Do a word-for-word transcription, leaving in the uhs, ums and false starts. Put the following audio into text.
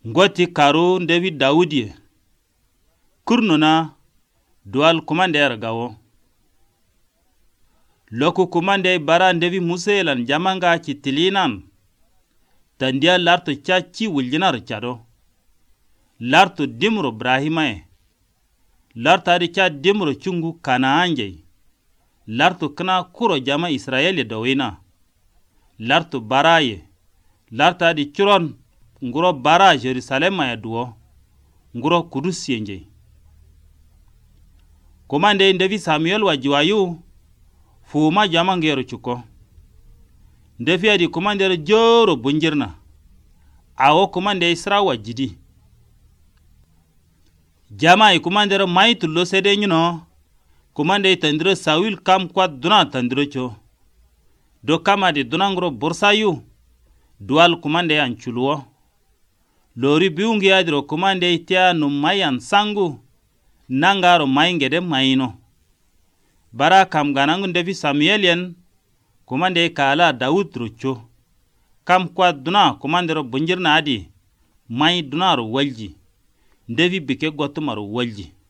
ngoti karo ndevi Daudi kurnuna dual kumander gawo loku kumande bara ndevi muselan jamanga kitilinan tandia larto chachi wuljinar chado larto dimro Ibrahimae larta di cha dimro chungu Kanaanje larto kana kuro jama Israeli dawina larto baraye larta di churon nguro bara Jerusalema ya duwo nguro Kudus yenje komande ndevi Samuel wa jiwayu fuma jama ngero chuko ndefi adi komande joro bunjirna awo komande Isra wa jidi jama i komande mai tullo sede nyuno komande tandiro Saul kam kwa duna tandiro cho do kama di duna nguro borsayu dual komande anchuluo lori biungi adiro komande itia no mayan sangu nangaro maingede maino bara kam ganangu ndevi Samuelien komande kala Daud rocho kam kwa duna komande ro bunjirna adi mai duna ro walji ndevi bike gotumaro walji